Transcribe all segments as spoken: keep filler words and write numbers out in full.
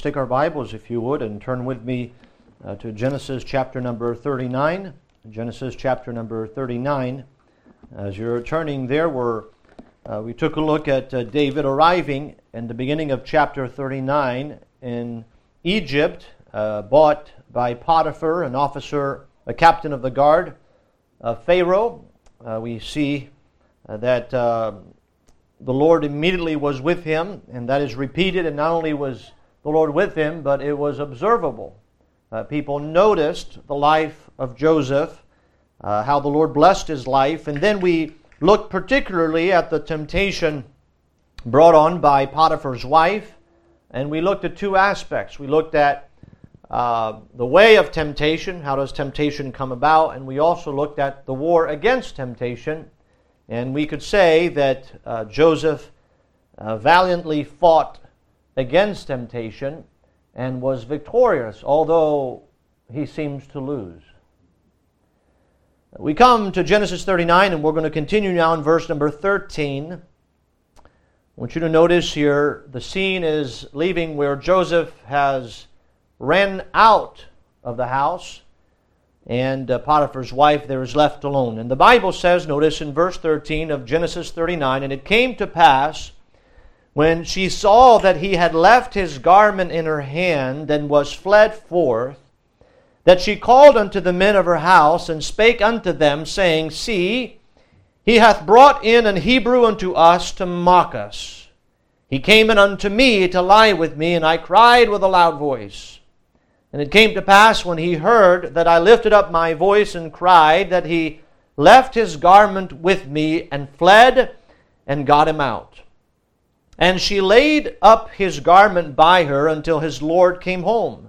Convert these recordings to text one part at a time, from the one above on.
Let's take our Bibles, if you would, and turn with me uh, to Genesis chapter number thirty-nine. Genesis chapter number thirty-nine. As you're turning there, we're, uh, we took a look at uh, David arriving in the beginning of chapter thirty-nine in Egypt, uh, bought by Potiphar, an officer, a captain of the guard of Pharaoh. Uh, we see uh, that uh, the Lord immediately was with him, and that is repeated, and not only was the Lord with him, but it was observable. Uh, people noticed the life of Joseph, uh, how the Lord blessed his life, and then we looked particularly at the temptation brought on by Potiphar's wife, and we looked at two aspects. We looked at uh, the way of temptation, how does temptation come about, and we also looked at the war against temptation, and we could say that uh, Joseph uh, valiantly fought against temptation and was victorious, although he seems to lose. We come to Genesis thirty-nine, and we're going to continue now in verse number thirteen. I want you to notice here the scene is leaving where Joseph has ran out of the house, and uh, Potiphar's wife there is left alone. And the Bible says, notice in verse thirteen of Genesis thirty-nine, "And it came to pass, when she saw that he had left his garment in her hand and was fled forth, that she called unto the men of her house, and spake unto them, saying, See, he hath brought in an Hebrew unto us to mock us. He came in unto me to lie with me, and I cried with a loud voice. And it came to pass, when he heard that I lifted up my voice and cried, that he left his garment with me, and fled, and got him out. And she laid up his garment by her until his Lord came home.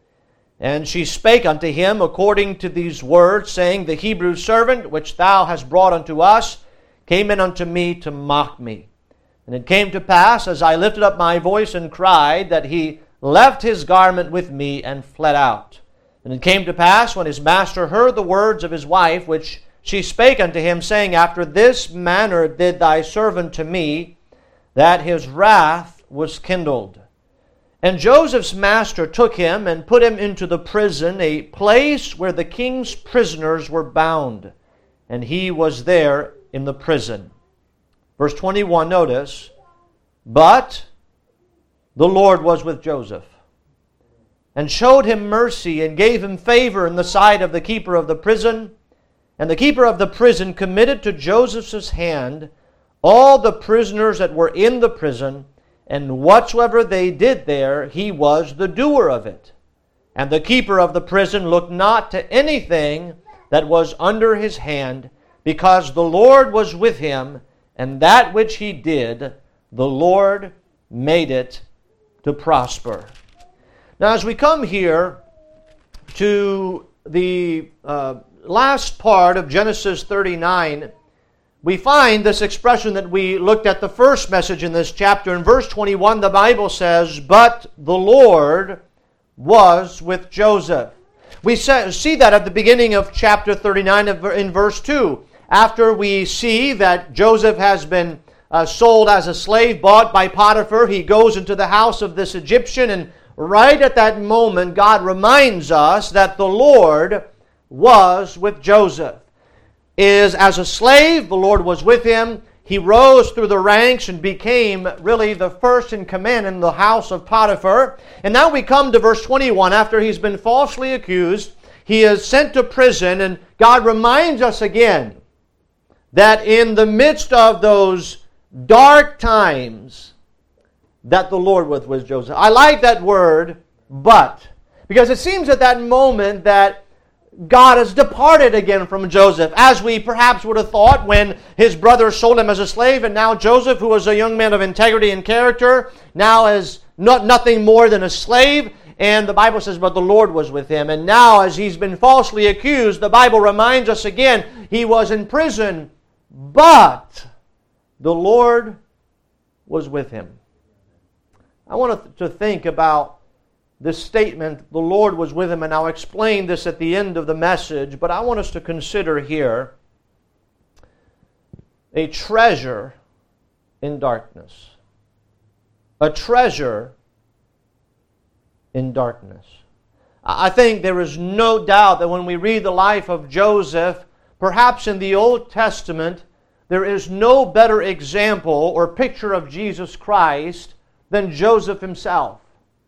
And she spake unto him according to these words, saying, The Hebrew servant which thou hast brought unto us came in unto me to mock me. And it came to pass, as I lifted up my voice and cried, that he left his garment with me and fled out. And it came to pass, when his master heard the words of his wife, which she spake unto him, saying, After this manner did thy servant to me, that his wrath was kindled. And Joseph's master took him and put him into the prison, a place where the king's prisoners were bound, and he was there in the prison." Verse twenty-one, notice, "But the Lord was with Joseph, and showed him mercy, and gave him favor in the sight of the keeper of the prison. And the keeper of the prison committed to Joseph's hand all the prisoners that were in the prison, and whatsoever they did there, he was the doer of it. And the keeper of the prison looked not to anything that was under his hand, because the Lord was with him, and that which he did, the Lord made it to prosper." Now, as we come here to the uh, last part of Genesis thirty-nine, we find this expression that we looked at the first message in this chapter. In verse twenty-one, the Bible says, "But the Lord was with Joseph." We see that at the beginning of chapter thirty-nine in verse two. After we see that Joseph has been uh, sold as a slave, bought by Potiphar, he goes into the house of this Egyptian, and right at that moment, God reminds us that the Lord was with Joseph. Is as a slave, the Lord was with him. He rose through the ranks and became really the first in command in the house of Potiphar. And now we come to verse twenty-one. After he's been falsely accused, he is sent to prison, and God reminds us again that in the midst of those dark times, that the Lord was with Joseph. I like that word, but, because it seems at that moment that God has departed again from Joseph, as we perhaps would have thought when his brothers sold him as a slave, and now Joseph, who was a young man of integrity and character, now is not nothing more than a slave. And the Bible says, but the Lord was with him. And now, as he's been falsely accused, the Bible reminds us again, he was in prison, but the Lord was with him. I want to think about this statement, the Lord was with him, and I'll explain this at the end of the message, but I want us to consider here a treasure in darkness. A treasure in darkness. I think there is no doubt that when we read the life of Joseph, perhaps in the Old Testament, there is no better example or picture of Jesus Christ than Joseph himself.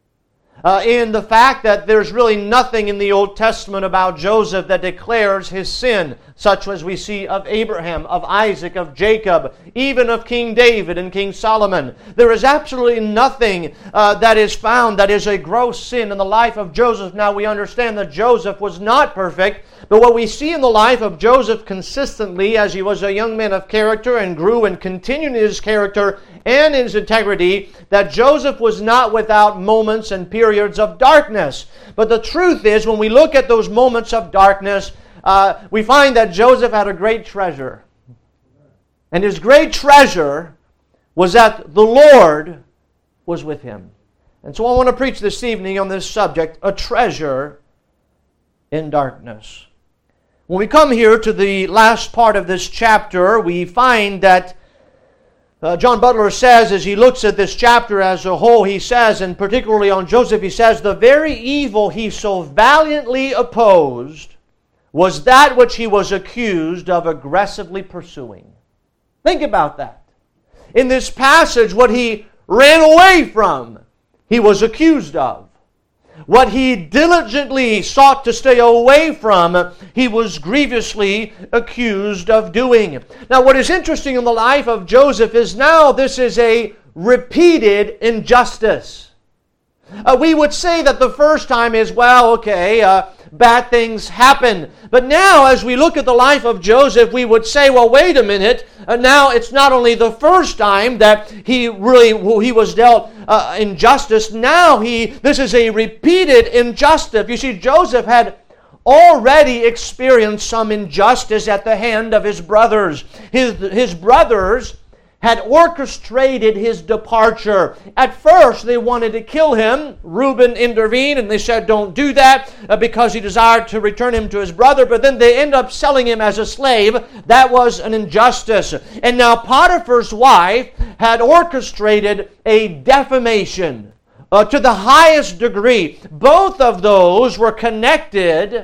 Uh, in the fact that there's really nothing in the Old Testament about Joseph that declares his sin, such as we see of Abraham, of Isaac, of Jacob, even of King David and King Solomon. There is absolutely nothing uh, that is found that is a gross sin in the life of Joseph. Now we understand that Joseph was not perfect, but what we see in the life of Joseph consistently as he was a young man of character and grew and continued in his character and in his integrity, that Joseph was not without moments and periods of darkness. But the truth is, when we look at those moments of darkness, uh, we find that Joseph had a great treasure. And his great treasure was that the Lord was with him. And so I want to preach this evening on this subject, a treasure in darkness. When we come here to the last part of this chapter, we find that Uh, John Butler says, as he looks at this chapter as a whole, he says, and particularly on Joseph, he says, the very evil he so valiantly opposed was that which he was accused of aggressively pursuing. Think about that. In this passage, what he ran away from, he was accused of. What he diligently sought to stay away from, he was grievously accused of doing. Now, what is interesting in the life of Joseph is now this is a repeated injustice. Uh, we would say that the first time is, well, okay, uh, bad things happen. But now, as we look at the life of Joseph, we would say, well, wait a minute. Uh, now, it's not only the first time that he really he was dealt uh, injustice. Now, he this is a repeated injustice. You see, Joseph had already experienced some injustice at the hand of his brothers. His, his brothers had orchestrated his departure. At first, they wanted to kill him. Reuben intervened, and they said, don't do that, uh, because he desired to return him to his brother. But then they end up selling him as a slave. That was an injustice. And now Potiphar's wife had orchestrated a defamation uh, to the highest degree. Both of those were connected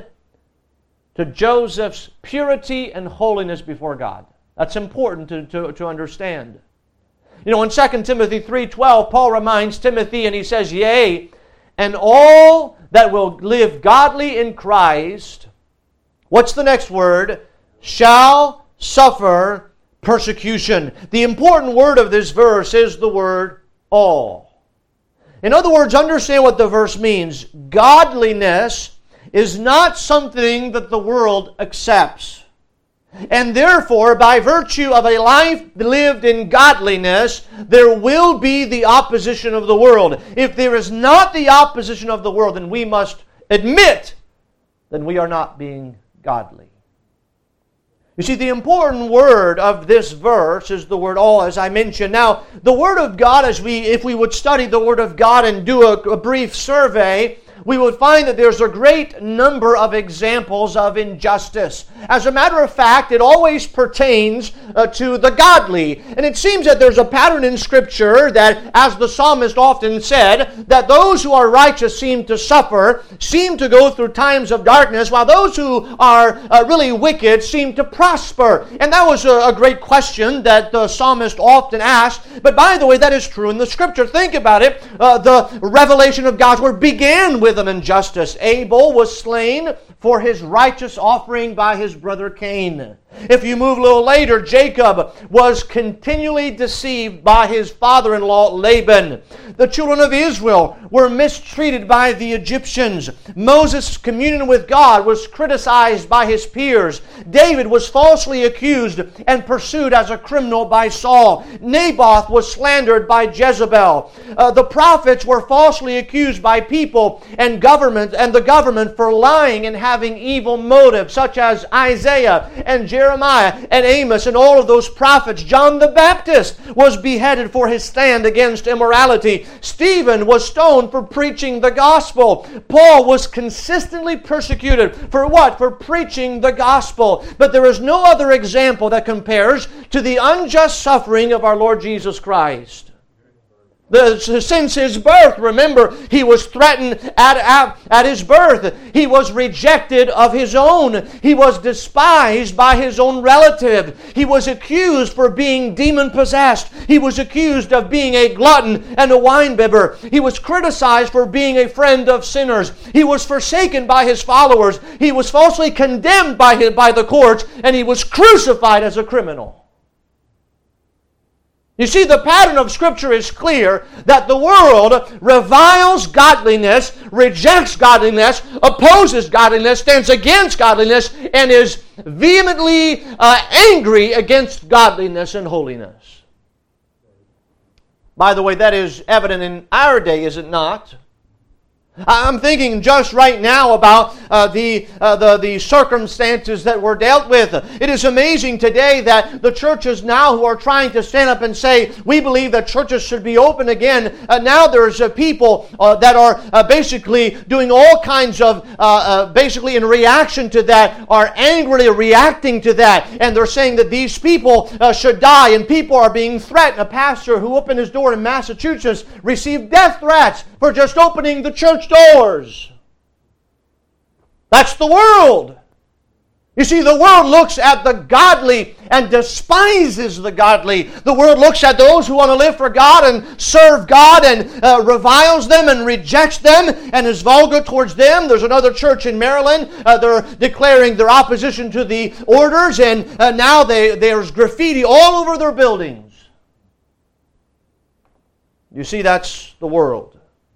to Joseph's purity and holiness before God. That's important to, to, to understand. You know, in Second Timothy three twelve, Paul reminds Timothy, and he says, yea, and all that will live godly in Christ, what's the next word? Shall suffer persecution. The important word of this verse is the word all. In other words, understand what the verse means. Godliness is not something that the world accepts. And therefore, by virtue of a life lived in godliness, there will be the opposition of the world. If there is not the opposition of the world, then we must admit that we are not being godly. You see, the important word of this verse is the word all, as I mentioned. Now, the Word of God, as we, if we would study the Word of God and do a, a brief survey, we would find that there's a great number of examples of injustice. As a matter of fact, it always pertains uh, to the godly. And it seems that there's a pattern in Scripture that, as the psalmist often said, that those who are righteous seem to suffer, seem to go through times of darkness, while those who are uh, really wicked seem to prosper. And that was a, a great question that the psalmist often asked. But by the way, that is true in the Scripture. Think about it. Uh, the revelation of God's Word began with an injustice. Abel was slain for his righteous offering by his brother Cain. If you move a little later, Jacob was continually deceived by his father-in-law Laban. The children of Israel were mistreated by the Egyptians. Moses' communion with God was criticized by his peers. David was falsely accused and pursued as a criminal by Saul. Naboth was slandered by Jezebel. Uh, the prophets were falsely accused by people and government and the government for lying and having evil motives, such as Isaiah and Jeremiah and Amos and all of those prophets. John the Baptist was beheaded for his stand against immorality. Stephen was stoned for preaching the gospel. Paul was consistently persecuted for what? For preaching the gospel. But there is no other example that compares to the unjust suffering of our Lord Jesus Christ. The, since his birth, remember, he was threatened at, at, at his birth. He was rejected of his own. He was despised by his own relative. He was accused for being demon-possessed. He was accused of being a glutton and a winebibber. He was criticized for being a friend of sinners. He was forsaken by his followers. He was falsely condemned by, his, by the courts, and he was crucified as a criminal. You see, the pattern of Scripture is clear that the world reviles godliness, rejects godliness, opposes godliness, stands against godliness, and is vehemently uh, angry against godliness and holiness. By the way, that is evident in our day, is it not? I'm thinking just right now about uh, the, uh, the the circumstances that were dealt with. It is amazing today that the churches now who are trying to stand up and say, we believe that churches should be open again, uh, now there's uh, people uh, that are uh, basically doing all kinds of, uh, uh, basically in reaction to that, are angrily reacting to that. And they're saying that these people uh, should die, and people are being threatened. A pastor who opened his door in Massachusetts received death threats for just opening the church doors. That's the world. You see, the world looks at the godly and despises the godly. The world looks at those who want to live for God and serve God and uh, reviles them and rejects them and is vulgar towards them. There's another church in Maryland. Uh, they're declaring their opposition to the orders, and uh, now they, there's graffiti all over their buildings. You see, that's the world.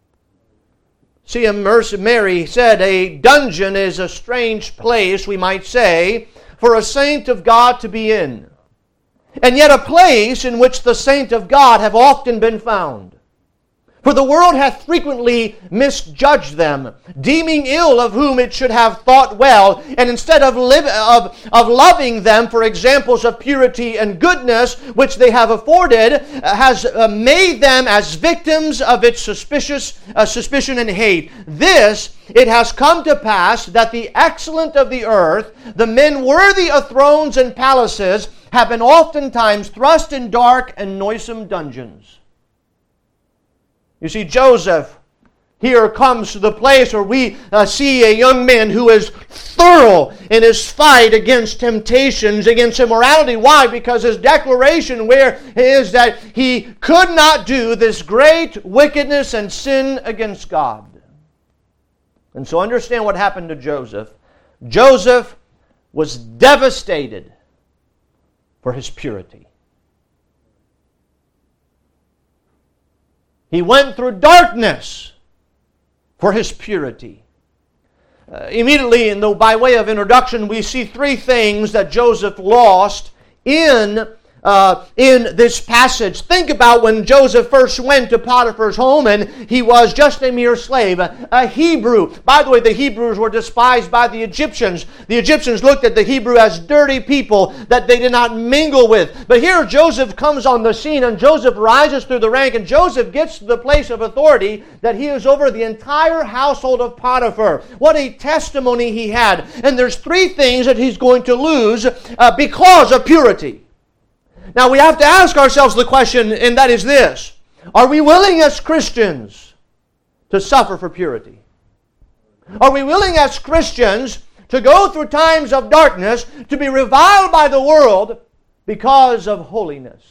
C M Mary said, a dungeon is a strange place, we might say, for a saint of God to be in, and yet a place in which the saint of God have often been found. For the world hath frequently misjudged them, deeming ill of whom it should have thought well, and instead of, live, of, of loving them for examples of purity and goodness which they have afforded, uh, has uh, made them as victims of its suspicious uh, suspicion and hate. This it has come to pass that the excellent of the earth, the men worthy of thrones and palaces, have been oftentimes thrust in dark and noisome dungeons. You see, Joseph here comes to the place where we uh, see a young man who is thorough in his fight against temptations, against immorality. Why? Because his declaration where is that he could not do this great wickedness and sin against God. And so understand what happened to Joseph. Joseph was devastated for his purity. He went through darkness for his purity. Uh, immediately, in the, by way of introduction, we see three things that Joseph lost in Uh, in this passage. Think about when Joseph first went to Potiphar's home and he was just a mere slave, a, a Hebrew. By the way, the Hebrews were despised by the Egyptians. The Egyptians looked at the Hebrew as dirty people that they did not mingle with. But here Joseph comes on the scene, and Joseph rises through the rank, and Joseph gets to the place of authority that he is over the entire household of Potiphar. What a testimony he had. And there's three things that he's going to lose uh, because of purity. Now we have to ask ourselves the question, and that is this: are we willing as Christians to suffer for purity? Are we willing as Christians to go through times of darkness, to be reviled by the world because of holiness?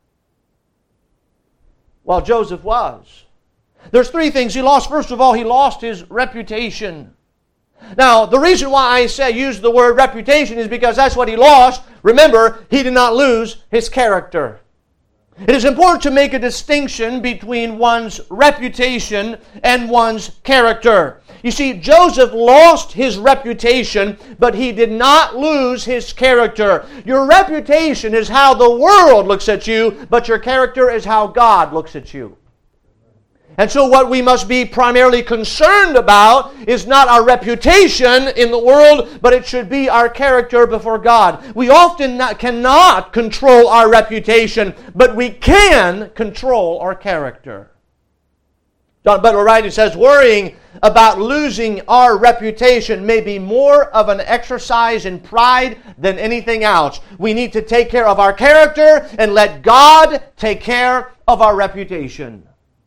Well, Joseph was. There's three things he lost. First of all, he lost his reputation. Now, the reason why I say use the word reputation is because that's what he lost. Remember, he did not lose his character. It is important to make a distinction between one's reputation and one's character. You see, Joseph lost his reputation, but he did not lose his character. Your reputation is how the world looks at you, but your character is how God looks at you. And so what we must be primarily concerned about is not our reputation in the world, but it should be our character before God. We often not, cannot control our reputation, but we can control our character. John Butler Wright says, worrying about losing our reputation may be more of an exercise in pride than anything else. We need to take care of our character and let God take care of our reputation.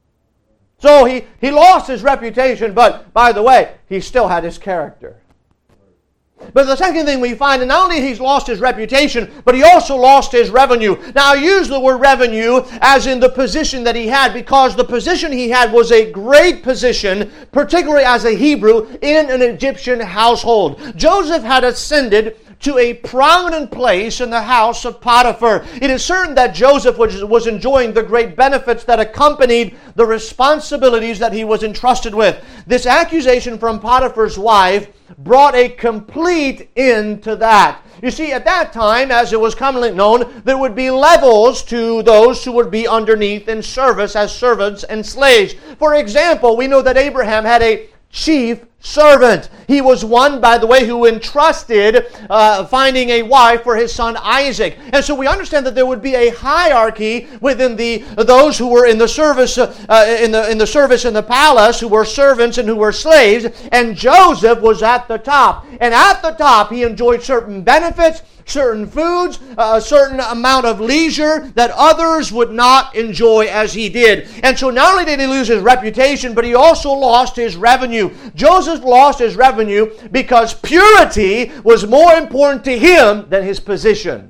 So he, he lost his reputation, but by the way, he still had his character. But the second thing we find, and not only he's lost his reputation, but he also lost his revenue. Now I use the word revenue as in the position that he had, because the position he had was a great position, particularly as a Hebrew in an Egyptian household. Joseph had ascended to a prominent place in the house of Potiphar. It is certain that Joseph was, was enjoying the great benefits that accompanied the responsibilities that he was entrusted with. This accusation from Potiphar's wife brought a complete end to that. You see, at that time, as it was commonly known, there would be levels to those who would be underneath in service as servants and slaves. For example, we know that Abraham had a chief servant. He was one, by the way, who entrusted uh, finding a wife for his son Isaac. And so we understand that there would be a hierarchy within the those who were in the service uh, in the in the service in the palace, who were servants and who were slaves. And Joseph was at the top. And at the top, he enjoyed certain benefits, certain foods, a certain amount of leisure that others would not enjoy as he did. And so not only did he lose his reputation, but he also lost his revenue. Joseph lost his revenue because purity was more important to him than his position.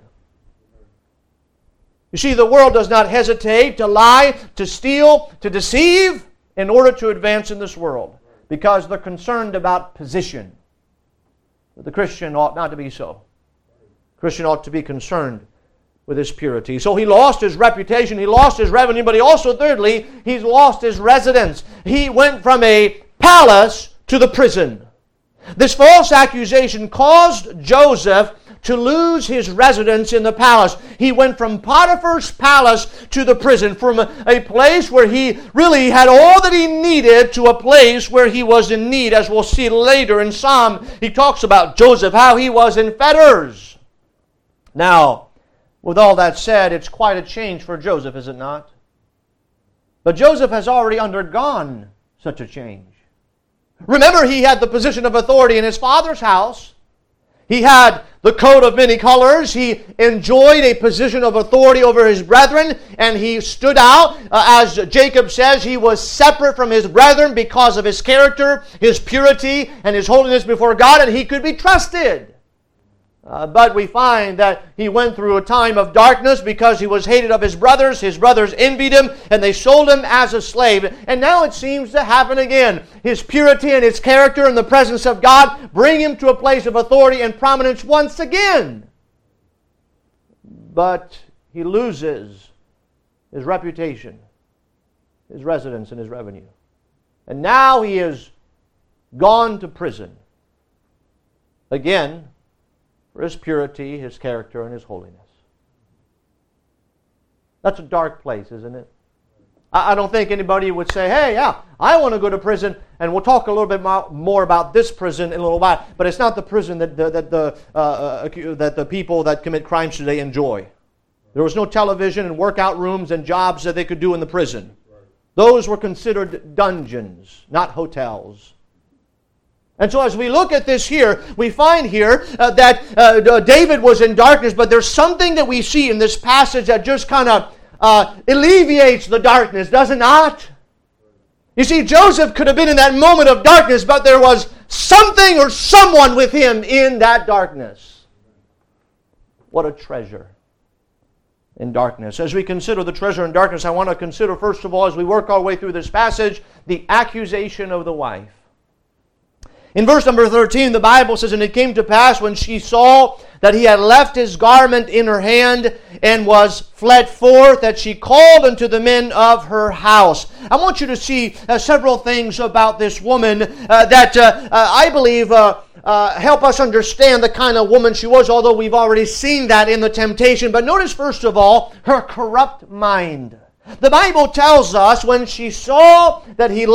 You see, the world does not hesitate to lie, to steal, to deceive in order to advance in this world, because they're concerned about position. But the Christian ought not to be so. Christian ought to be concerned with his purity. So he lost his reputation, he lost his revenue, but he also, thirdly, he's lost his residence. He went from a palace to the prison. This false accusation caused Joseph to lose his residence in the palace. He went from Potiphar's palace to the prison, from a, a place where he really had all that he needed to a place where he was in need. As we'll see later in Psalm, he talks about Joseph, how he was in fetters. Now, with all that said, it's quite a change for Joseph, is it not? But Joseph has already undergone such a change. Remember, he had the position of authority in his father's house. He had the coat of many colors. He enjoyed a position of authority over his brethren, and he stood out. Uh, as Jacob says, he was separate from his brethren because of his character, his purity, and his holiness before God, and he could be trusted. Uh, but we find that he went through a time of darkness because he was hated of his brothers. His brothers envied him, and they sold him as a slave. And now it seems to happen again. His purity and his character in the presence of God bring him to a place of authority and prominence once again. But he loses his reputation, his residence, and his revenue. And now he is gone to prison. Again, for his purity, his character, and his holiness. That's a dark place, isn't it? I, I don't think anybody would say, hey, yeah, I want to go to prison, and we'll talk a little bit more about this prison in a little while, but it's not the prison that the, that the, uh, uh, that the people that commit crimes today enjoy. There was no television and workout rooms and jobs that they could do in the prison. Those were considered dungeons, not hotels. And so as we look at this here, we find here uh, that uh, David was in darkness, but there's something that we see in this passage that just kind of uh, alleviates the darkness, does it not? You see, Joseph could have been in that moment of darkness, but there was something or someone with him in that darkness. What a treasure in darkness. As we consider the treasure in darkness, I want to consider, first of all, as we work our way through this passage, the accusation of the wife. In verse number thirteen, the Bible says, and it came to pass when she saw that he had left his garment in her hand and was fled forth, that she called unto the men of her house. I want you to see uh, several things about this woman uh, that uh, uh, I believe uh, uh, help us understand the kind of woman she was, although we've already seen that in the temptation. But notice, first of all, her corrupt mind. The Bible tells us when she saw that he left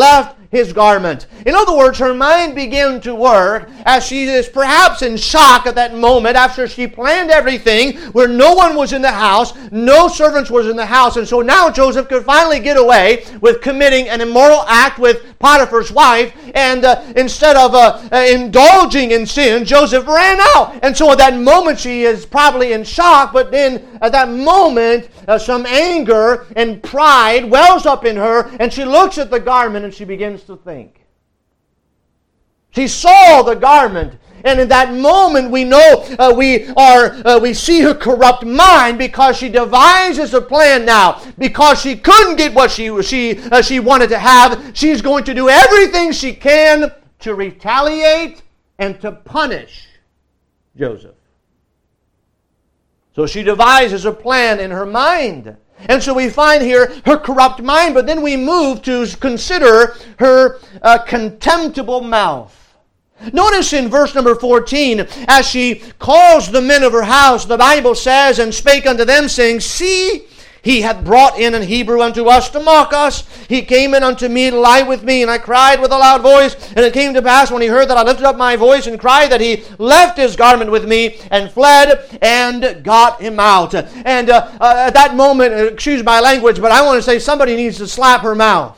his garment. In other words, her mind began to work as she is perhaps in shock at that moment after she planned everything where no one was in the house, no servants was in the house, and so now Joseph could finally get away with committing an immoral act with Potiphar's wife, and uh, instead of uh, uh, indulging in sin, Joseph ran out. And so at that moment she is probably in shock, but then at that moment uh, some anger and pride wells up in her, and she looks at the garment and she begins to think. She saw the garment, and in that moment we know uh, we are uh, we see her corrupt mind, because she devises a plan now. Because she couldn't get what she she uh, she wanted to have, she's going to do everything she can to retaliate and to punish Joseph. So she devises a plan in her mind. And so we find here her corrupt mind, but then we move to consider her uh, contemptible mouth. Notice in verse number fourteen, as she calls the men of her house, the Bible says, and spake unto them, saying, See, he hath brought in an Hebrew unto us to mock us. He came in unto me to lie with me, and I cried with a loud voice. And it came to pass, when he heard that I lifted up my voice and cried, that he left his garment with me and fled and got him out. And uh, uh, at that moment, excuse my language, but I want to say somebody needs to slap her mouth.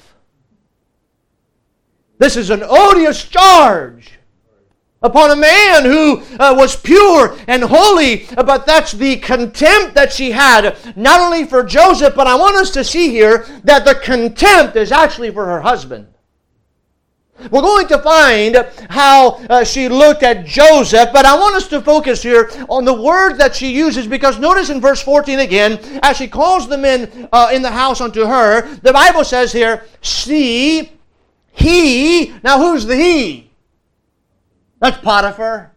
This is an odious charge upon a man who uh, was pure and holy, but that's the contempt that she had, not only for Joseph, but I want us to see here that the contempt is actually for her husband. We're going to find how uh, she looked at Joseph, but I want us to focus here on the word that she uses, because notice in verse fourteen again, as she calls the men uh, in the house unto her, the Bible says here, See, he, now who's the he? That's Potiphar.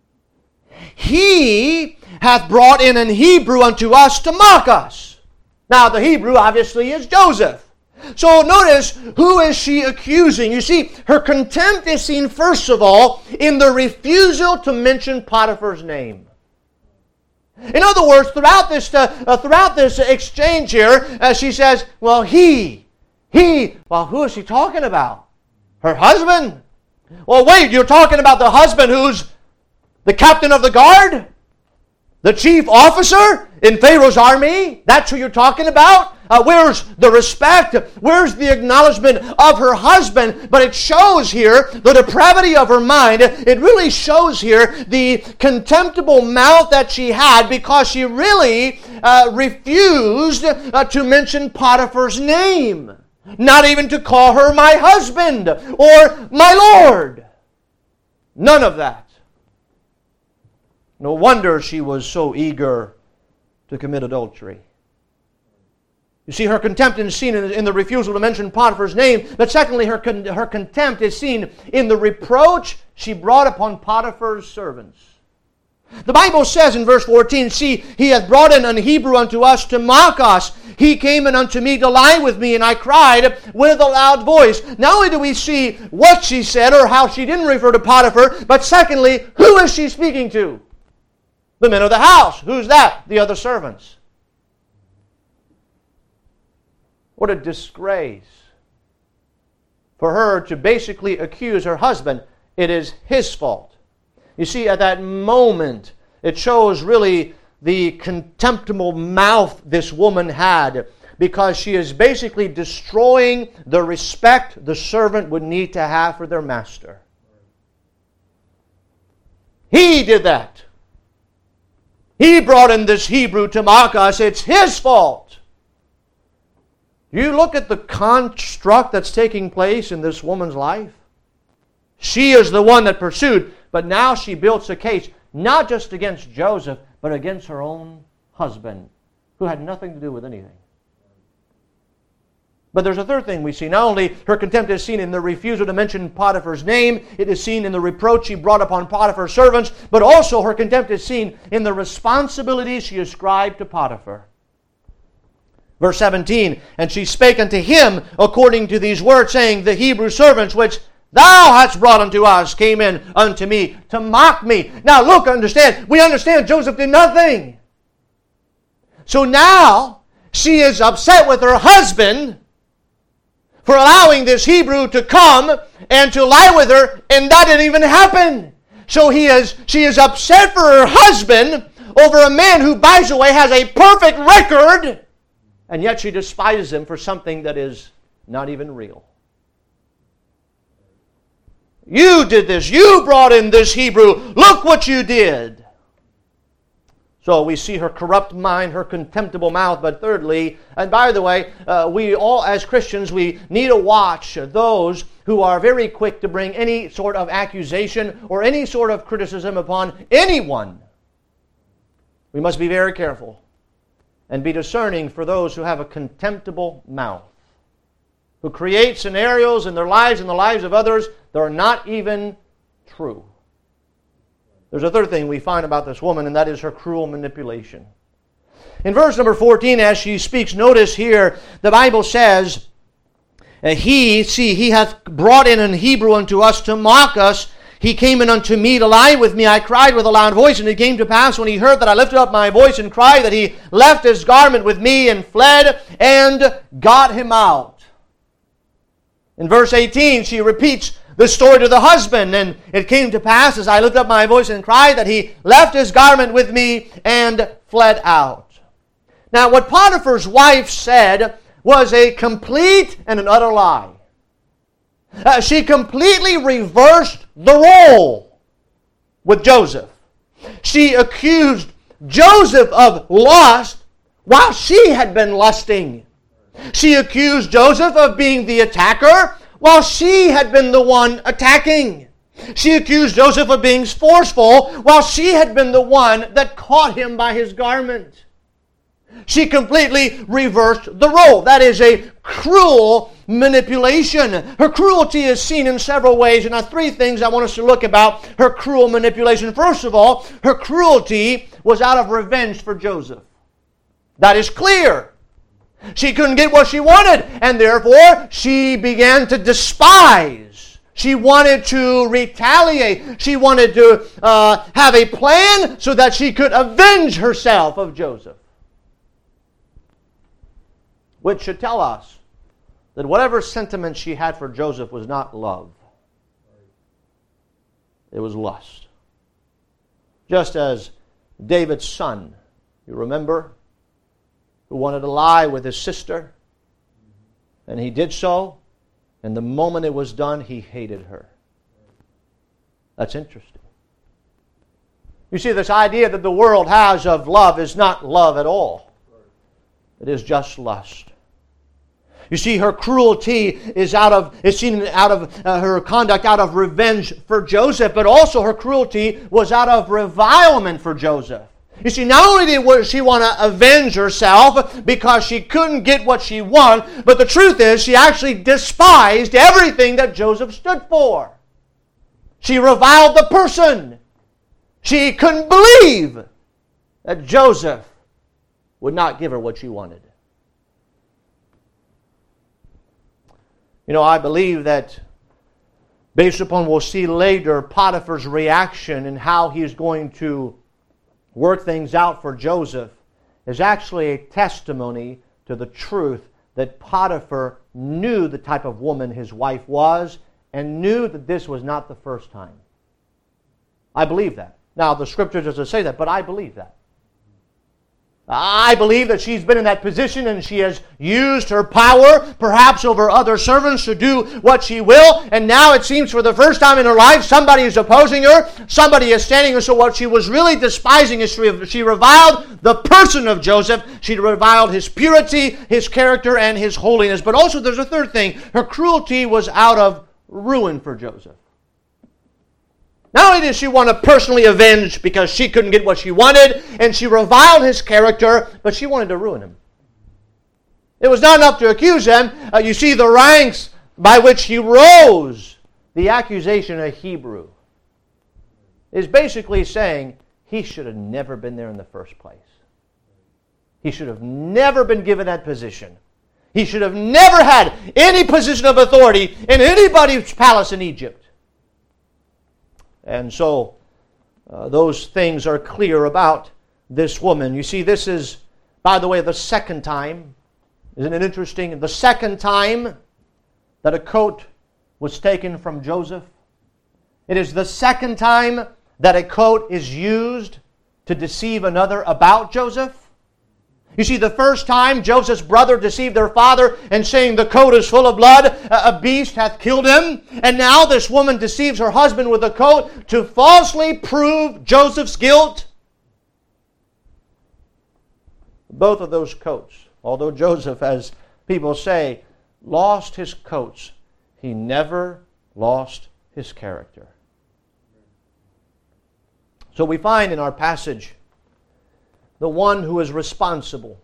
He hath brought in an Hebrew unto us to mock us. Now the Hebrew obviously is Joseph. So notice, who is she accusing? You see, her contempt is seen first of all in the refusal to mention Potiphar's name. In other words, throughout this uh, uh, throughout this exchange here, uh, she says, well, he, he, well, who is she talking about? Her husband? Well, wait, you're talking about the husband who's the captain of the guard? The chief officer in Pharaoh's army? That's who you're talking about? Uh, where's the respect? Where's the acknowledgement of her husband? But it shows here the depravity of her mind. It really shows here the contemptible mouth that she had, because she really uh, refused uh, to mention Potiphar's name. Not even to call her my husband or my Lord. None of that. No wonder she was so eager to commit adultery. You see, her contempt is seen in the refusal to mention Potiphar's name, but secondly, her, con- her contempt is seen in the reproach she brought upon Potiphar's servants. The Bible says in verse fourteen, See, he hath brought in an Hebrew unto us to mock us. He came in unto me to lie with me, and I cried with a loud voice. Not only do we see what she said or how she didn't refer to Potiphar, but secondly, who is she speaking to? The men of the house. Who's that? The other servants. What a disgrace for her to basically accuse her husband. It is his fault. You see, at that moment, it shows really the contemptible mouth this woman had, because she is basically destroying the respect the servant would need to have for their master. He did that. He brought in this Hebrew to mock us. It's his fault. You look at the construct that's taking place in this woman's life. She is the one that pursued, but now she builds a case not just against Joseph, but against her own husband, who had nothing to do with anything. But there's a third thing we see. Not only her contempt is seen in the refusal to mention Potiphar's name, it is seen in the reproach she brought upon Potiphar's servants, but also her contempt is seen in the responsibilities she ascribed to Potiphar. Verse seventeen, And she spake unto him according to these words, saying, The Hebrew servants which thou hast brought unto us came in unto me to mock me. Now look, understand, we understand Joseph did nothing. So now she is upset with her husband for allowing this Hebrew to come and to lie with her, and that didn't even happen. So he is, she is upset for her husband over a man who, by the way, has a perfect record, and yet she despises him for something that is not even real. You did this. You brought in this Hebrew. Look what you did. So we see her corrupt mind, her contemptible mouth. But thirdly, and by the way, uh, we all as Christians, we need to watch those who are very quick to bring any sort of accusation or any sort of criticism upon anyone. We must be very careful and be discerning for those who have a contemptible mouth, who create scenarios in their lives and the lives of others that are not even true. There's a third thing we find about this woman, and that is her cruel manipulation. In verse number fourteen, as she speaks, notice here, the Bible says, He, see, he hath brought in an Hebrew unto us to mock us. He came in unto me to lie with me. I cried with a loud voice, and it came to pass when he heard that I lifted up my voice and cried that he left his garment with me and fled and got him out. In verse eighteen, she repeats the story to the husband, and it came to pass as I lifted up my voice and cried that he left his garment with me and fled out. Now, what Potiphar's wife said was a complete and an utter lie. Uh, she completely reversed the role with Joseph. She accused Joseph of lust while she had been lusting. She accused Joseph of being the attacker while she had been the one attacking. She accused Joseph of being forceful while she had been the one that caught him by his garment. She completely reversed the role. That is a cruel manipulation. Her cruelty is seen in several ways, and there are three things I want us to look about her cruel manipulation. First of all, her cruelty was out of revenge for Joseph. That is clear. She couldn't get what she wanted, and therefore she began to despise. She wanted to retaliate. She wanted to uh, have a plan so that she could avenge herself of Joseph. Which should tell us that whatever sentiment she had for Joseph was not love. It was lust. Just as David's son, you remember, who wanted to lie with his sister, and he did so, and the moment it was done, he hated her. That's interesting. You see, this idea that the world has of love is not love at all. It is just lust. You see, her cruelty is out of is seen out of uh, her conduct out of revenge for Joseph, but also her cruelty was out of revilement for Joseph. You see, not only did she want to avenge herself because she couldn't get what she wanted, but the truth is she actually despised everything that Joseph stood for. She reviled the person. She couldn't believe that Joseph would not give her what she wanted. You know, I believe that based upon we'll see later Potiphar's reaction and how he's going to work things out for Joseph is actually a testimony to the truth that Potiphar knew the type of woman his wife was and knew that this was not the first time. I believe that. Now, the Scripture doesn't say that, but I believe that. I believe that she's been in that position and she has used her power, perhaps over other servants, to do what she will. And now it seems for the first time in her life, somebody is opposing her. Somebody is standing her. So what she was really despising is she reviled the person of Joseph. She reviled his purity, his character, and his holiness. But also there's a third thing. Her cruelty was out of ruin for Joseph. Not only did she want to personally avenge because she couldn't get what she wanted, and she reviled his character, but she wanted to ruin him. It was not enough to accuse him. Uh, you see the ranks by which he rose. The accusation of Hebrew is basically saying he should have never been there in the first place. He should have never been given that position. He should have never had any position of authority in anybody's palace in Egypt. And so, uh, those things are clear about this woman. You see, this is, by the way, the second time. Isn't it interesting? The second time that a coat was taken from Joseph. It is the second time that a coat is used to deceive another about Joseph. You see, the first time Joseph's brother deceived their father and saying the coat is full of blood, a beast hath killed him. And now this woman deceives her husband with a coat to falsely prove Joseph's guilt. Both of those coats, although Joseph, as people say, lost his coats, he never lost his character. So we find in our passage the one who is responsible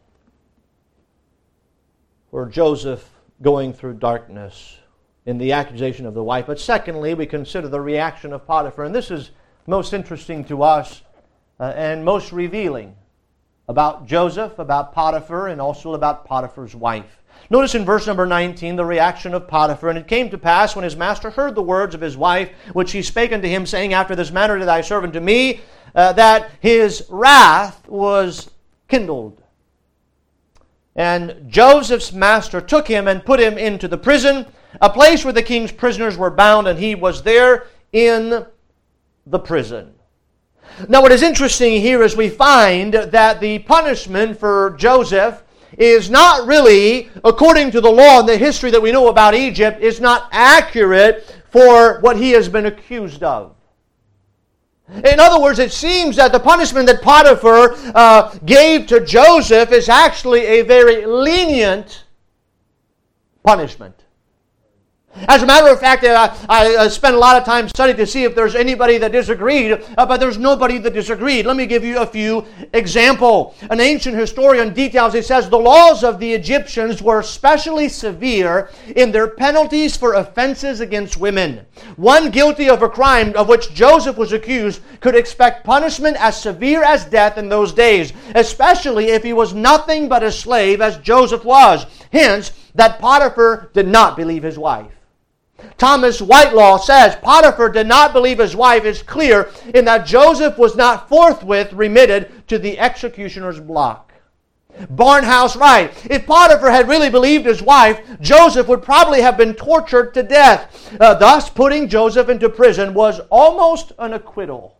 for Joseph going through darkness in the accusation of the wife. But secondly, we consider the reaction of Potiphar. And this is most interesting to us uh, and most revealing about Joseph, about Potiphar, and also about Potiphar's wife. Notice in verse number nineteen the reaction of Potiphar. And it came to pass, when his master heard the words of his wife, which he spake unto him, saying, After this manner did thy servant to me, uh, that his wrath was kindled. And Joseph's master took him and put him into the prison, a place where the king's prisoners were bound, and he was there in the prison. Now what is interesting here is we find that the punishment for Joseph is not really, according to the law and the history that we know about Egypt, is not accurate for what he has been accused of. In other words, it seems that the punishment that Potiphar uh, gave to Joseph is actually a very lenient punishment. As a matter of fact, I, I spent a lot of time studying to see if there's anybody that disagreed, uh, but there's nobody that disagreed. Let me give you a few examples. An ancient historian details, he says, the laws of the Egyptians were especially severe in their penalties for offenses against women. One guilty of a crime of which Joseph was accused could expect punishment as severe as death in those days, especially if he was nothing but a slave as Joseph was. Hence, that Potiphar did not believe his wife. Thomas Whitelaw says Potiphar did not believe his wife is clear in that Joseph was not forthwith remitted to the executioner's block. Barnhouse Wright, if Potiphar had really believed his wife, Joseph would probably have been tortured to death. Uh, thus, putting Joseph into prison was almost an acquittal.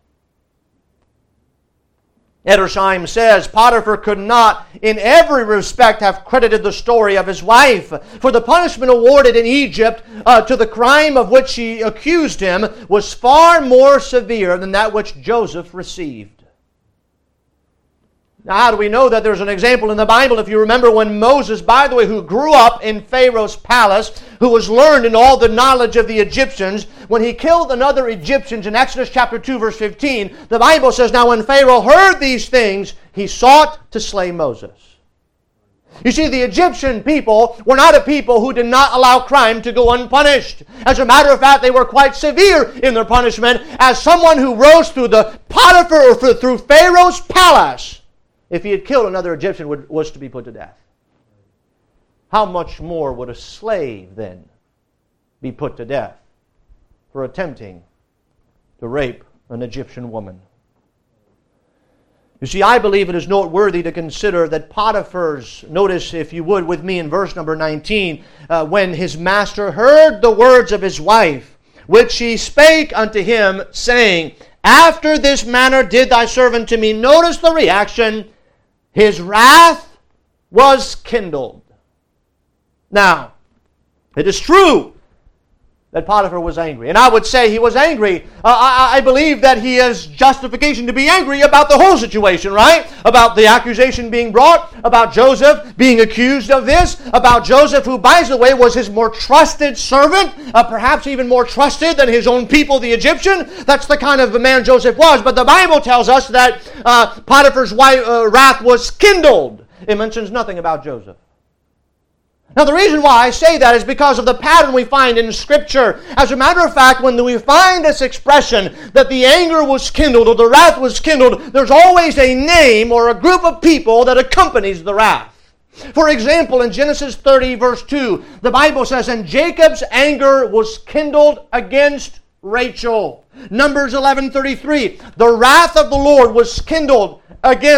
Edersheim says Potiphar could not in every respect have credited the story of his wife, for the punishment awarded in Egypt uh, to the crime of which she accused him was far more severe than that which Joseph received. Now, how do we know that? There's an example in the Bible. If you remember when Moses, by the way, who grew up in Pharaoh's palace, who was learned in all the knowledge of the Egyptians, when he killed another Egyptian in Exodus chapter two, verse fifteen, the Bible says, Now when Pharaoh heard these things, he sought to slay Moses. You see, the Egyptian people were not a people who did not allow crime to go unpunished. As a matter of fact, they were quite severe in their punishment. As someone who rose through the Potiphar or through Pharaoh's palace, if he had killed another Egyptian, would, was to be put to death. How much more would a slave then be put to death for attempting to rape an Egyptian woman? You see, I believe it is noteworthy to consider that Potiphar's, notice if you would with me in verse number nineteen, uh, when his master heard the words of his wife, which she spake unto him, saying, After this manner did thy servant to me. Notice the reaction. His wrath was kindled. Now, it is true that Potiphar was angry. And I would say he was angry. Uh, I, I believe that he has justification to be angry about the whole situation, right? About the accusation being brought, about Joseph being accused of this, about Joseph, who, by the way, was his more trusted servant, uh, perhaps even more trusted than his own people, the Egyptian. That's the kind of a man Joseph was. But the Bible tells us that uh, Potiphar's wife, uh, wrath was kindled. It mentions nothing about Joseph. Now, the reason why I say that is because of the pattern we find in Scripture. As a matter of fact, when we find this expression that the anger was kindled or the wrath was kindled, there's always a name or a group of people that accompanies the wrath. For example, in Genesis thirty, verse two, the Bible says, And Jacob's anger was kindled against Rachel. Numbers eleven thirty-three, the wrath of the Lord was kindled against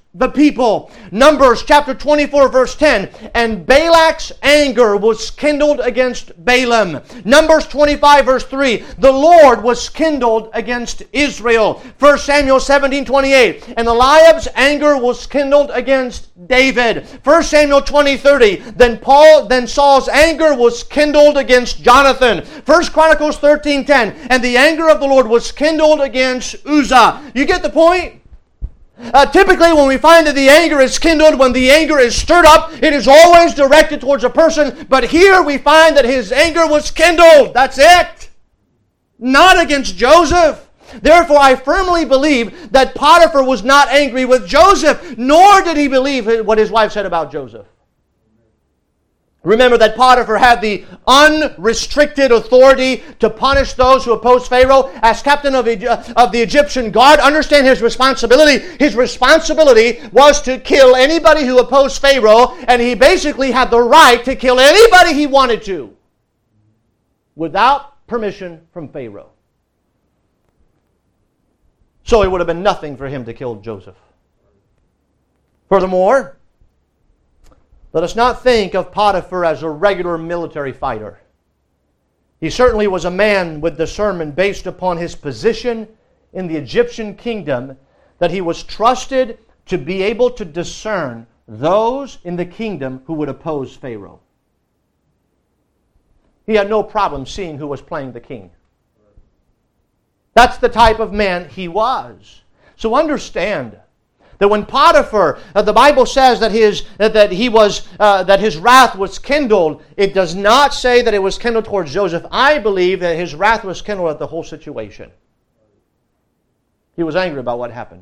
the people. Numbers chapter twenty-four verse ten. And Balak's anger was kindled against Balaam. Numbers twenty-five verse three. The Lord was kindled against Israel. First Samuel seventeen twenty-eight. And Eliab's anger was kindled against David. First Samuel twenty thirty. Then Paul, then Saul's anger was kindled against Jonathan. First Chronicles thirteen ten. And the anger of the Lord was kindled against Uzzah. You get the point? Uh, typically, when we find that the anger is kindled, when the anger is stirred up, it is always directed towards a person. But here we find that his anger was kindled. That's it. Not against Joseph. Therefore, I firmly believe that Potiphar was not angry with Joseph, nor did he believe what his wife said about Joseph. Remember that Potiphar had the unrestricted authority to punish those who opposed Pharaoh. As captain of, of the Egyptian guard, understand his responsibility. His responsibility was to kill anybody who opposed Pharaoh, and he basically had the right to kill anybody he wanted to without permission from Pharaoh. So it would have been nothing for him to kill Joseph. Furthermore, let us not think of Potiphar as a regular military fighter. He certainly was a man with discernment based upon his position in the Egyptian kingdom, that he was trusted to be able to discern those in the kingdom who would oppose Pharaoh. He had no problem seeing who was playing the king. That's the type of man he was. So understand that when Potiphar, uh, the Bible says that his that, that he was uh, that his wrath was kindled, it does not say that it was kindled towards Joseph. I believe that his wrath was kindled at the whole situation. He was angry about what happened.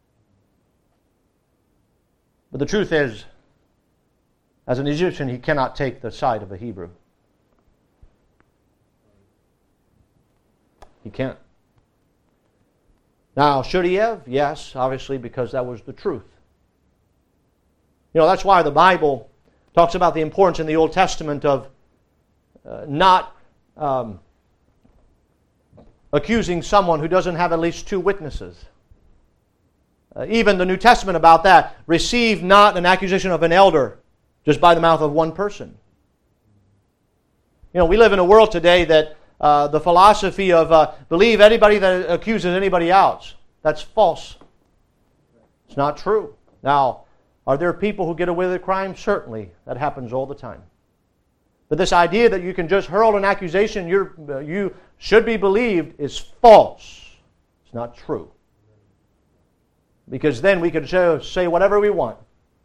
But the truth is, as an Egyptian, he cannot take the side of a Hebrew. He can't. Now, should he have? Yes, obviously, because that was the truth. You know, that's why the Bible talks about the importance in the Old Testament of uh, not um, accusing someone who doesn't have at least two witnesses. Uh, even the New Testament about that, receive not an accusation of an elder just by the mouth of one person. You know, we live in a world today that Uh, the philosophy of uh, believe anybody that accuses anybody else. That's false. It's not true. Now, are there people who get away with crime? Certainly. That happens all the time. But this idea that you can just hurl an accusation, you're, uh, you should be believed, is false. It's not true. Because then we could say whatever we want.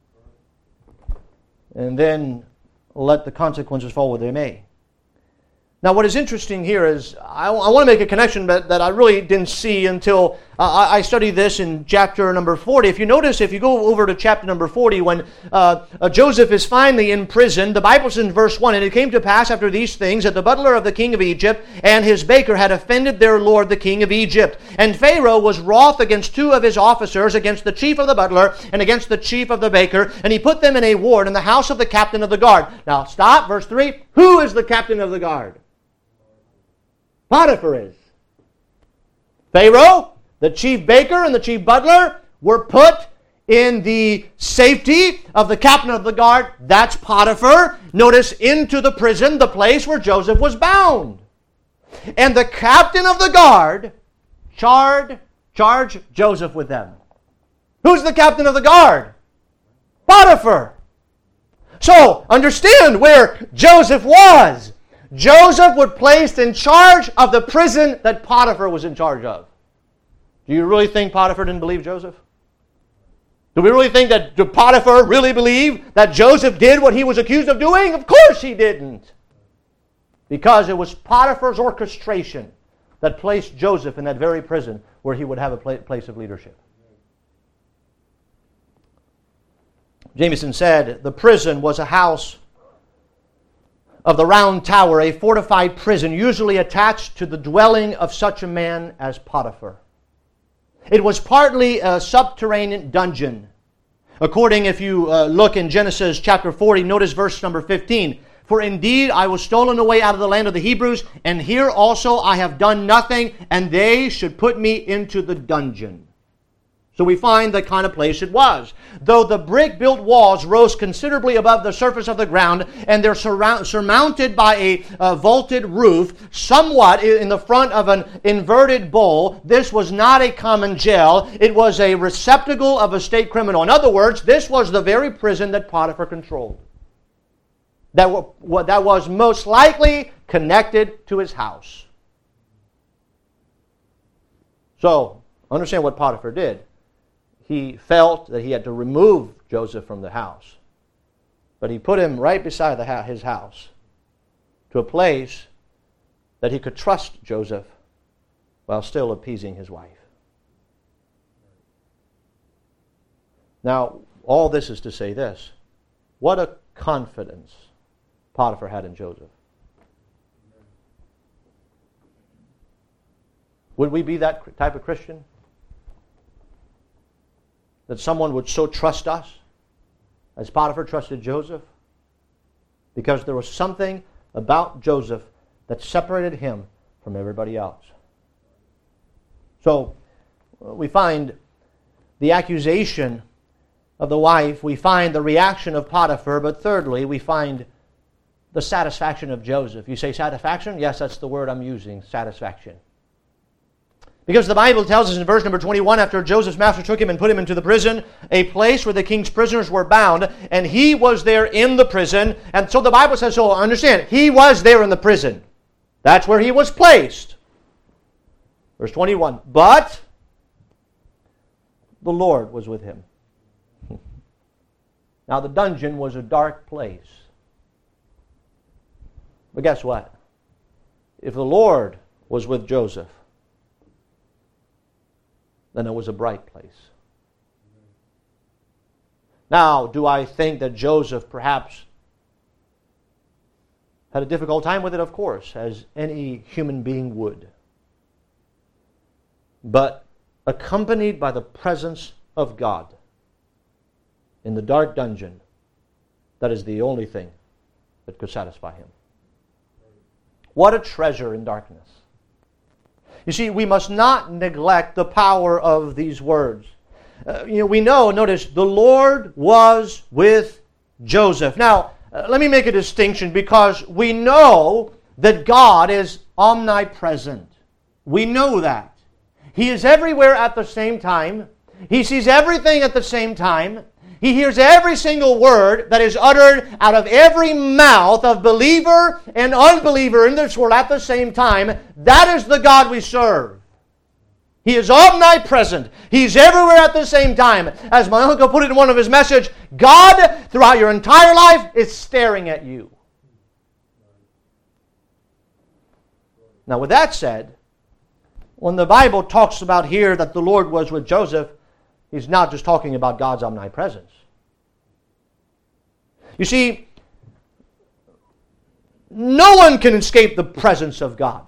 And then let the consequences fall where they may. Now, what is interesting here is, I, I want to make a connection that, that I really didn't see until uh, I, I studied this in chapter number forty. If you notice, if you go over to chapter number forty, when uh, uh, Joseph is finally in prison, the Bible says in verse one, "And it came to pass after these things that the butler of the king of Egypt and his baker had offended their lord the king of Egypt. And Pharaoh was wroth against two of his officers, against the chief of the butler and against the chief of the baker, and he put them in a ward in the house of the captain of the guard." Now, stop, verse three. Who is the captain of the guard? Potiphar is. Pharaoh, the chief baker, and the chief butler were put in the safety of the captain of the guard. That's Potiphar. Notice, into the prison, the place where Joseph was bound. And the captain of the guard charged, charged Joseph with them. Who's the captain of the guard? Potiphar. So, understand where Joseph was. Joseph was placed in charge of the prison that Potiphar was in charge of. Do you really think Potiphar didn't believe Joseph? Do we really think that Potiphar really believed that Joseph did what he was accused of doing? Of course he didn't. Because it was Potiphar's orchestration that placed Joseph in that very prison where he would have a place of leadership. Jameson said, "The prison was a house of the round tower, a fortified prison, usually attached to the dwelling of such a man as Potiphar. It was partly a subterranean dungeon. According, if you uh, look in Genesis chapter forty, notice verse number fifteen. "For indeed I was stolen away out of the land of the Hebrews, and here also I have done nothing, and they should put me into the dungeon." So we find the kind of place it was. Though the brick-built walls rose considerably above the surface of the ground, and they're surround, surmounted by a uh, vaulted roof, somewhat in the front of an inverted bowl, this was not a common jail. It was a receptacle of a state criminal. In other words, this was the very prison that Potiphar controlled. That, w- that was most likely connected to his house. So, understand what Potiphar did. He felt that he had to remove Joseph from the house. But he put him right beside the ha- his house to a place that he could trust Joseph while still appeasing his wife. Now, all this is to say this. What a confidence Potiphar had in Joseph. Would we be that type of Christian? That someone would so trust us as Potiphar trusted Joseph? Because there was something about Joseph that separated him from everybody else. So, we find the accusation of the wife, we find the reaction of Potiphar, but thirdly, we find the satisfaction of Joseph. You say satisfaction? Yes, that's the word I'm using, satisfaction. Because the Bible tells us in verse number twenty-one, after Joseph's master took him and put him into the prison, a place where the king's prisoners were bound, and he was there in the prison. And so the Bible says, so understand, he was there in the prison. That's where he was placed. Verse twenty-one, but the Lord was with him. Now the dungeon was a dark place. But guess what? If the Lord was with Joseph, then it was a bright place. Now, do I think that Joseph perhaps had a difficult time with it? Of course, as any human being would. But accompanied by the presence of God in the dark dungeon, that is the only thing that could satisfy him. What a treasure in darkness. You see, we must not neglect the power of these words. Uh, you know, we know, notice, the Lord was with Joseph. Now, uh, let me make a distinction because we know that God is omnipresent. We know that. He is everywhere at the same time. He sees everything at the same time. He hears every single word that is uttered out of every mouth of believer and unbeliever in this world at the same time. That is the God we serve. He is omnipresent. He's everywhere at the same time. As my uncle put it in one of his messages, God, throughout your entire life, is staring at you. Now, with that said, when the Bible talks about here that the Lord was with Joseph, He's not just talking about God's omnipresence. You see, no one can escape the presence of God.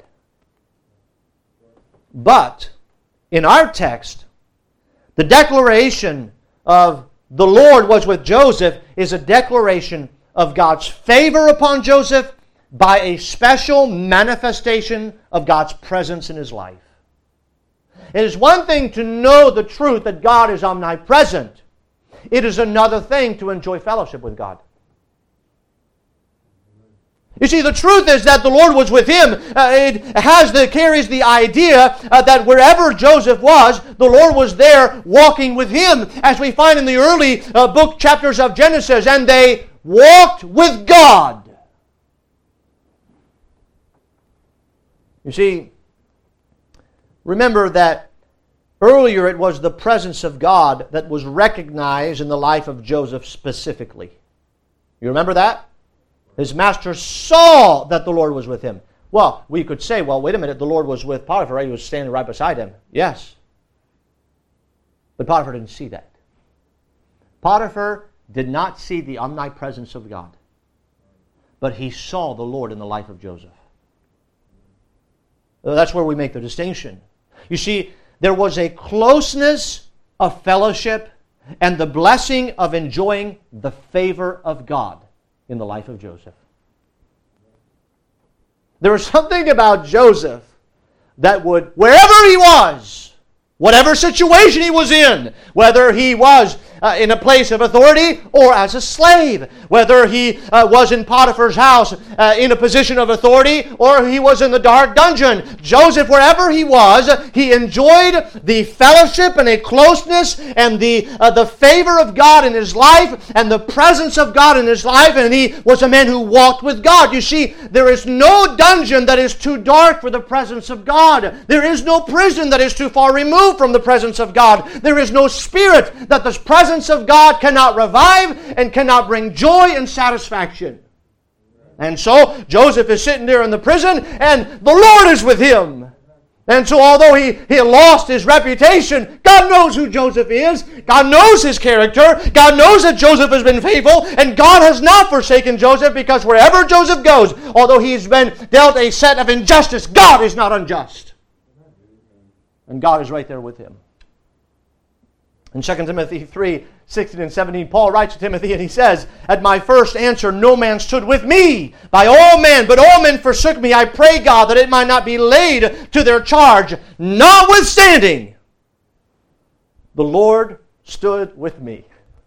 But in our text, the declaration of the Lord was with Joseph is a declaration of God's favor upon Joseph by a special manifestation of God's presence in his life. It is one thing to know the truth that God is omnipresent. It is another thing to enjoy fellowship with God. You see, the truth is that the Lord was with him. Uh, it has the carries the idea uh, that wherever Joseph was, the Lord was there walking with him, as we find in the early uh, book chapters of Genesis. And they walked with God. You see, remember that earlier it was the presence of God that was recognized in the life of Joseph specifically. You remember that? His master saw that the Lord was with him. Well, we could say, well, wait a minute, the Lord was with Potiphar, right? He was standing right beside him. Yes. But Potiphar didn't see that. Potiphar did not see the omnipresence of God. But he saw the Lord in the life of Joseph. That's where we make the distinction. You see, there was a closeness of fellowship and the blessing of enjoying the favor of God in the life of Joseph. There was something about Joseph that would, wherever he was, Whatever situation he was in, whether he was uh, in a place of authority or as a slave, whether he uh, was in Potiphar's house uh, in a position of authority or he was in the dark dungeon, Joseph, wherever he was, he enjoyed the fellowship and a closeness and the, uh, the favor of God in his life and the presence of God in his life, and he was a man who walked with God. You see, there is no dungeon that is too dark for the presence of God. There is no prison that is too far removed from the presence of God. There is no spirit that the presence of God cannot revive and cannot bring joy and satisfaction. And so Joseph is sitting there in the prison, and the Lord is with him. And so although he, he lost his reputation, God knows who Joseph is. God knows his character. God knows that Joseph has been faithful, and God has not forsaken Joseph, because wherever Joseph goes, although he's been dealt a set of injustice, God is not unjust. And God is right there with him. In Second Timothy three, sixteen and seventeen, Paul writes to Timothy and he says, "At my first answer no man stood with me by all men, but all men forsook me. I pray God that it might not be laid to their charge. Notwithstanding, the Lord stood with me."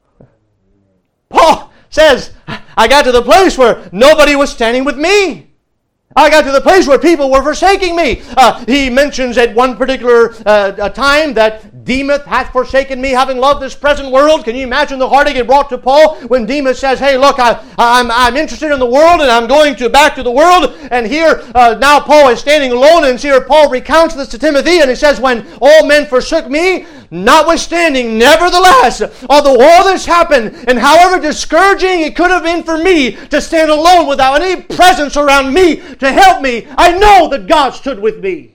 Paul says, I got to the place where nobody was standing with me. I got to the place where people were forsaking me. Uh, he mentions at one particular uh, time that Demas hath forsaken me, having loved this present world. Can you imagine the heartache it brought to Paul when Demas says, hey, look, I, I'm, I'm interested in the world and I'm going to back to the world. And here uh, now Paul is standing alone, and here Paul recounts this to Timothy, and he says, when all men forsook me, notwithstanding, nevertheless, although all this happened, and however discouraging it could have been for me to stand alone without any presence around me to help me, I know that God stood with me.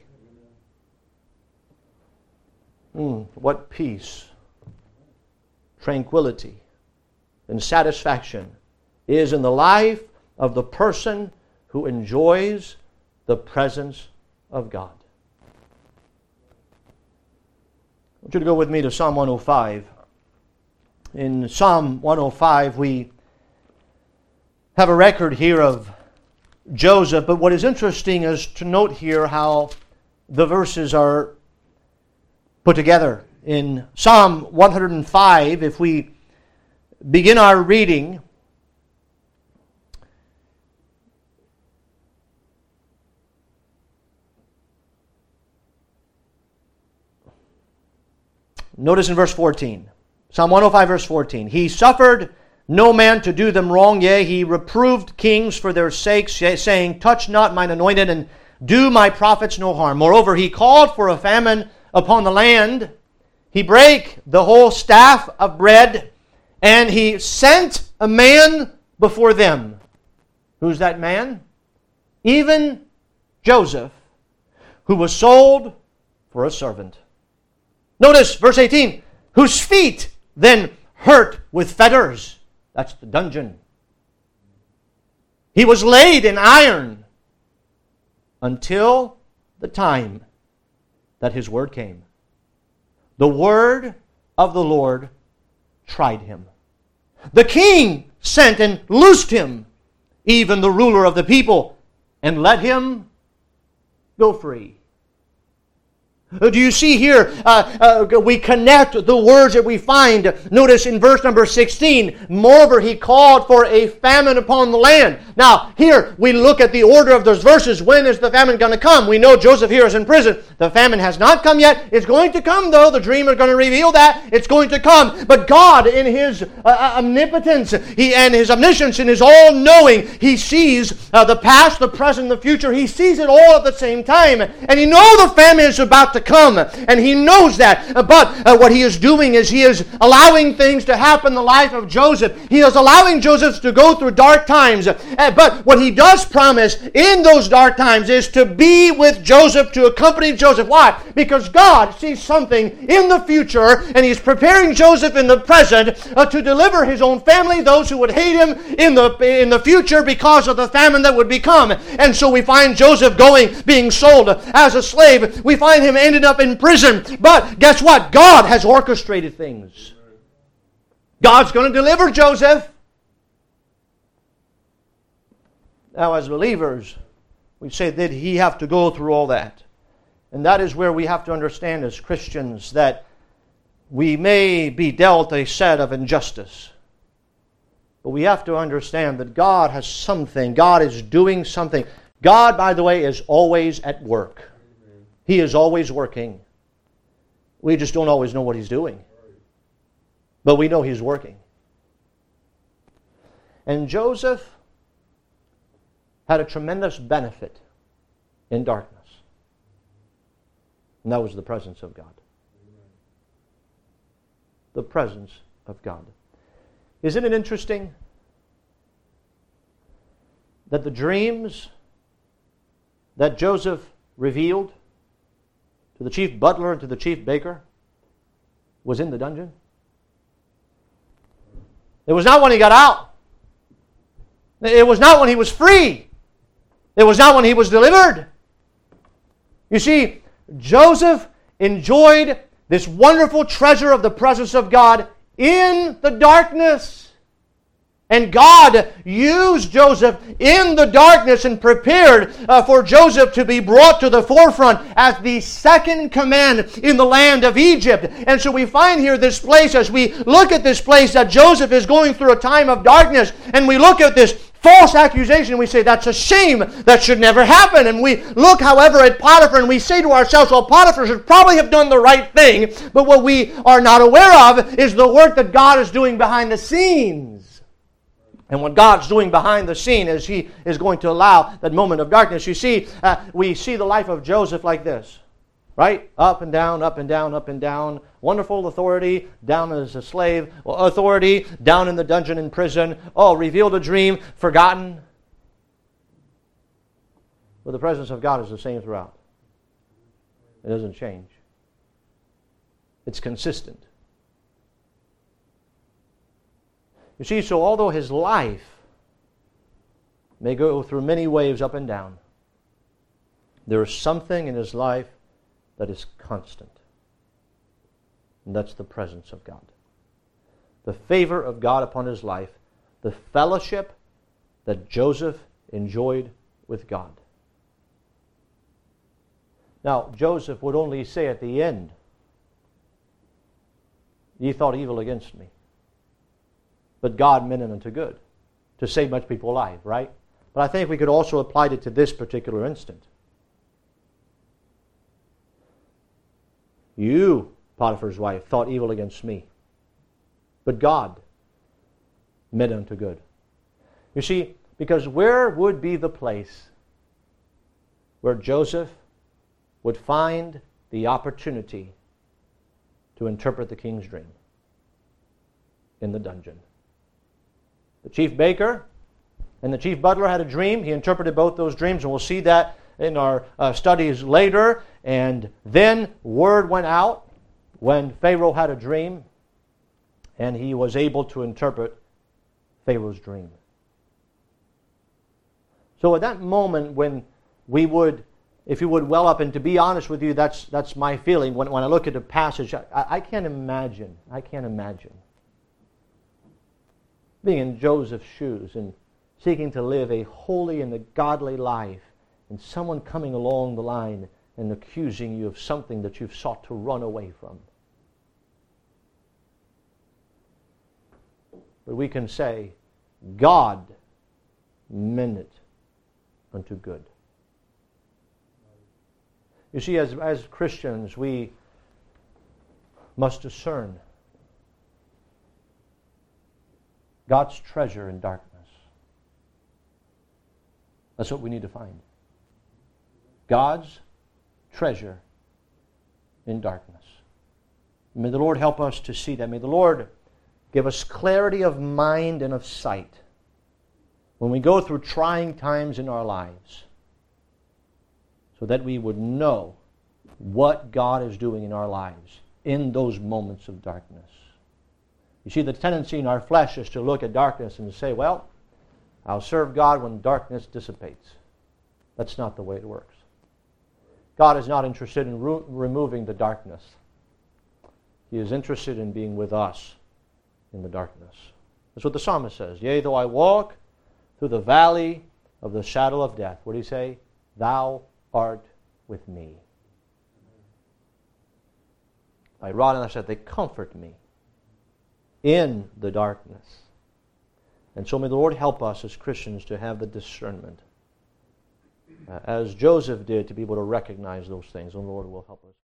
Mm, what peace, tranquility, and satisfaction is in the life of the person who enjoys the presence of God. I want you to go with me to Psalm one oh five. In Psalm one oh five, we have a record here of Joseph, but what is interesting is to note here how the verses are put together. In Psalm one oh five, if we begin our reading, notice in verse fourteen. Psalm one oh five, verse fourteen. He suffered no man to do them wrong, yea, he reproved kings for their sakes, saying, touch not mine anointed, and do my prophets no harm. Moreover, he called for a famine upon the land. He brake the whole staff of bread, and he sent a man before them. Who's that man? Even Joseph, who was sold for a servant. Notice verse eighteen, whose feet then hurt with fetters. That's the dungeon. He was laid in iron until the time that his word came. The word of the Lord tried him. The king sent and loosed him, even the ruler of the people, and let him go free. Do you see here, uh, uh, we connect the words that we find. Notice in verse number sixteen, moreover, he called for a famine upon the land. Now, here we look at the order of those verses. When is the famine going to come? We know Joseph here is in prison. The famine has not come yet. It's going to come, though. The dream is going to reveal that. It's going to come. But God, in His uh, omnipotence he, and His omniscience and His all-knowing, He sees uh, the past, the present, the future. He sees it all at the same time. And He knows the famine is about to come, and He knows that. But uh, what He is doing is He is allowing things to happen in the life of Joseph. He is allowing Joseph to go through dark times. Uh, but what He does promise in those dark times is to be with Joseph, to accompany Joseph. Why? Because God sees something in the future, and He's preparing Joseph in the present uh, to deliver his own family, those who would hate him in the in the future because of the famine that would become. And so we find Joseph going, being sold as a slave. We find him ended up in prison. But guess what? God has orchestrated things. God's going to deliver Joseph. Now, as believers, we say, did he have to go through all that? And that is where we have to understand as Christians that we may be dealt a set of injustice. But we have to understand that God has something. God is doing something. God, by the way, is always at work. He is always working. We just don't always know what He's doing. But we know He's working. And Joseph had a tremendous benefit in darkness. And that was the presence of God. The presence of God. Isn't it interesting that the dreams that Joseph revealed to the chief butler and to the chief baker was in the dungeon? It was not when he got out. It was not when he was free. It was not when he was delivered. You see, Joseph enjoyed this wonderful treasure of the presence of God in the darkness. And God used Joseph in the darkness and prepared uh, for Joseph to be brought to the forefront as the second command in the land of Egypt. And so we find here this place, as we look at this place, that Joseph is going through a time of darkness. And we look at this false accusation, we say, that's a shame. That should never happen. And we look, however, at Potiphar and we say to ourselves, well, Potiphar should probably have done the right thing. But what we are not aware of is the work that God is doing behind the scenes. And what God's doing behind the scene is He is going to allow that moment of darkness. You see, uh, we see the life of Joseph like this. Right? Up and down, up and down, up and down. Wonderful authority, down as a slave. Authority, down in the dungeon in prison. Oh, revealed a dream, forgotten. But the presence of God is the same throughout. It doesn't change. It's consistent. You see, so although his life may go through many waves up and down, there is something in his life that is constant. And that's the presence of God. The favor of God upon his life, the fellowship that Joseph enjoyed with God. Now, Joseph would only say at the end, ye thought evil against me, but God meant it unto good, to save much people alive, right? But I think we could also apply it to this particular instant. You, Potiphar's wife, thought evil against me, but God meant it unto good. You see, because where would be the place where Joseph would find the opportunity to interpret the king's dream? In the dungeon. The chief baker and the chief butler had a dream. He interpreted both those dreams, and we'll see that in our uh, studies later. And then word went out when Pharaoh had a dream, and he was able to interpret Pharaoh's dream. So at that moment when we would, if you would well up, and to be honest with you, that's that's my feeling. When, when I look at the passage, I, I can't imagine, I can't imagine being in Joseph's shoes and seeking to live a holy and a godly life, and someone coming along the line and accusing you of something that you've sought to run away from. But we can say, God meant it unto good. You see, as, as Christians, we must discern God's treasure in darkness. That's what we need to find. God's treasure in darkness. May the Lord help us to see that. May the Lord give us clarity of mind and of sight when we go through trying times in our lives, so that we would know what God is doing in our lives in those moments of darkness. You see, the tendency in our flesh is to look at darkness and say, well, I'll serve God when darkness dissipates. That's not the way it works. God is not interested in re- removing the darkness. He is interested in being with us in the darkness. That's what the psalmist says. Yea, though I walk through the valley of the shadow of death. What do you say? Thou art with me. Thy rod and thy staff, they comfort me in the darkness. And so may the Lord help us as Christians to have the discernment, uh, as Joseph did, to be able to recognize those things. And the Lord will help us.